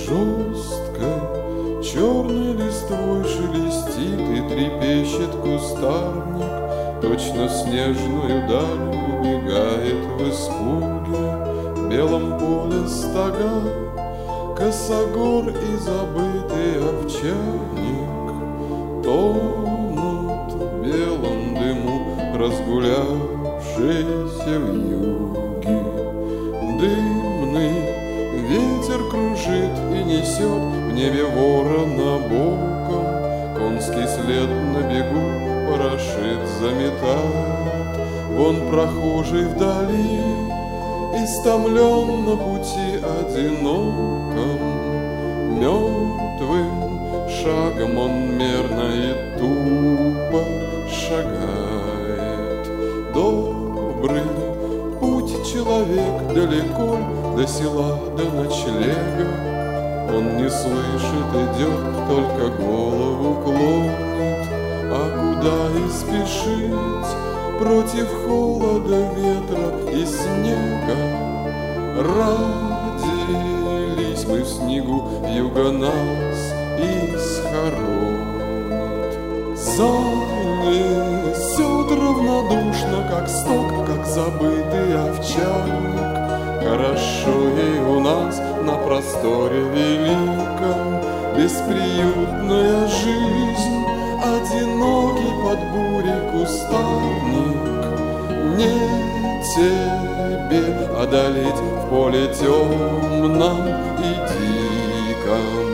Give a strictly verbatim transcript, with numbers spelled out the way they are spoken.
жесткой черной листвой шелестит и трепещет кустарник, точно снежную даль убегает в испуге. В белом поле стога косогор и забытый овчарник тонут в белом дыму разгулявшейся вьюги. Дымный ветер кружит и несет в небе ворона боком, конский след на бегу порошит, заметает. Вон прохожий вдали истомлен на пути одиноком, мертвым шагом он мерно и тупо шагает. Добрый путь человек, далеко до села, до ночлега. Он не слышит, идет, только голову клонит. А куда и спешить против холода, ветра и снега? Родились мы в снегу, юга нас и схоронит. Занесет равнодушно, как сток, как забытый овчарник. Хорошо ей у нас на просторе великом, бесприютная жизнь, одинокий под бурей кустарник. Не тебе одолеть в поле темном и диком.